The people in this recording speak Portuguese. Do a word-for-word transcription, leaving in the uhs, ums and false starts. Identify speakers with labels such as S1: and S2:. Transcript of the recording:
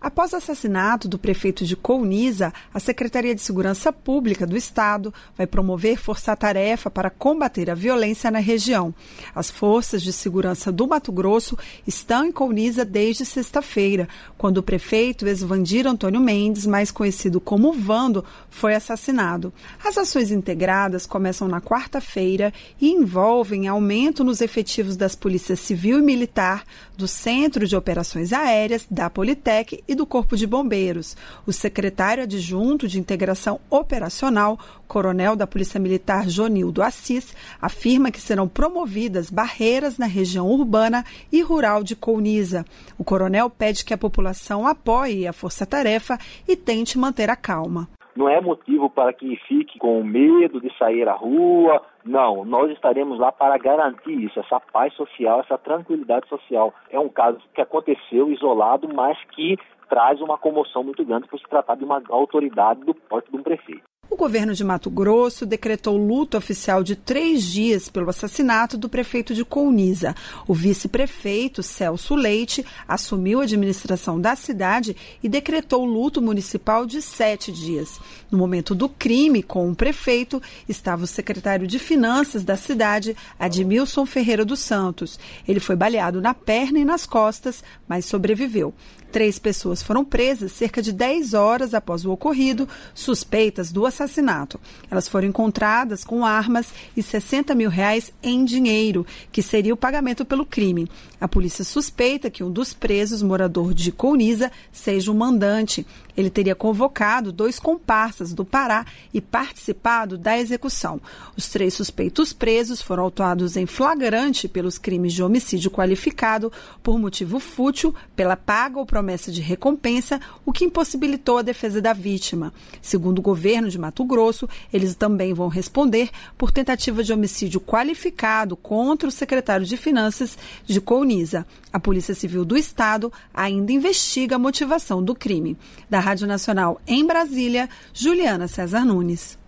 S1: Após o assassinato do prefeito de Colniza, a Secretaria de Segurança Pública do Estado vai promover força-tarefa para combater a violência na região. As forças de segurança do Mato Grosso estão em Colniza desde sexta-feira, quando o prefeito Esvandir Antônio Mendes, mais conhecido como Vando, foi assassinado. As ações integradas começam na quarta-feira e envolvem aumento nos efetivos das polícias civil e militar, do Centro de Operações Aéreas, da Politec e do Corpo de Bombeiros. O secretário adjunto de Integração Operacional, coronel da Polícia Militar Jonildo Assis, afirma que serão promovidas barreiras na região urbana e rural de Colniza. O coronel pede que a população apoie a força-tarefa e tente manter a calma.
S2: Não é motivo para que fique com medo de sair à rua. Não, nós estaremos lá para garantir isso, essa paz social, essa tranquilidade social. É um caso que aconteceu isolado, mas que traz uma comoção muito grande por se tratar de uma autoridade do porte de um prefeito.
S1: O governo de Mato Grosso decretou luto oficial de três dias pelo assassinato do prefeito de Colniza. O vice-prefeito, Celso Leite, assumiu a administração da cidade e decretou luto municipal de sete dias. No momento do crime com o prefeito, estava o secretário de Finanças da cidade, Admilson Ferreira dos Santos. Ele foi baleado na perna e nas costas, mas sobreviveu. Três pessoas foram presas cerca de dez horas após o ocorrido, suspeitas do assassinato. Elas foram encontradas com armas e sessenta mil reais em dinheiro, que seria o pagamento pelo crime. A polícia suspeita que um dos presos, morador de Colniza, seja o mandante. Ele teria convocado dois comparsas do Pará e participado da execução. Os três suspeitos presos foram autuados em flagrante pelos crimes de homicídio qualificado por motivo fútil, pela paga ou promessa de recompensa, o que impossibilitou a defesa da vítima. Segundo o governo de Mato Grosso, eles também vão responder por tentativa de homicídio qualificado contra o secretário de Finanças de Colniza. A Polícia Civil do Estado ainda investiga a motivação do crime. Da Rádio Nacional em Brasília, Juliana César Nunes.